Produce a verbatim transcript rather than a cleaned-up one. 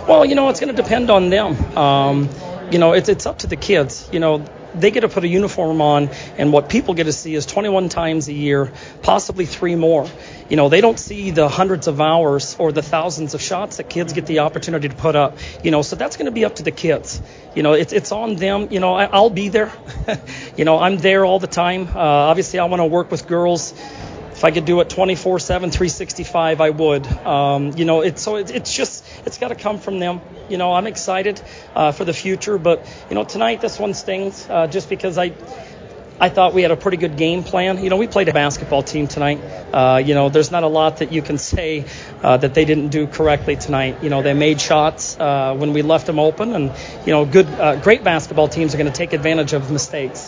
Well, you know, it's going to depend on them. Um, you know, it's it's up to the kids. You know, they get to put a uniform on, and what people get to see is twenty-one times a year, possibly three more. You know, they don't see the hundreds of hours or the thousands of shots that kids get the opportunity to put up. You know, so that's going to be up to the kids. You know, it's it's on them. You know, I, I'll be there. you know, I'm there all the time. Uh, obviously, I want to work with girls. If I could do it twenty-four seven, three sixty-five, I would. Um, you know, it's so it, it's just it's got to come from them. You know, I'm excited uh, for the future, but you know, tonight this one stings uh, just because I I thought we had a pretty good game plan. You know, we played a basketball team tonight. Uh, you know, there's not a lot that you can say uh, that they didn't do correctly tonight. You know, they made shots uh, when we left them open, and you know, good, uh, great basketball teams are going to take advantage of mistakes.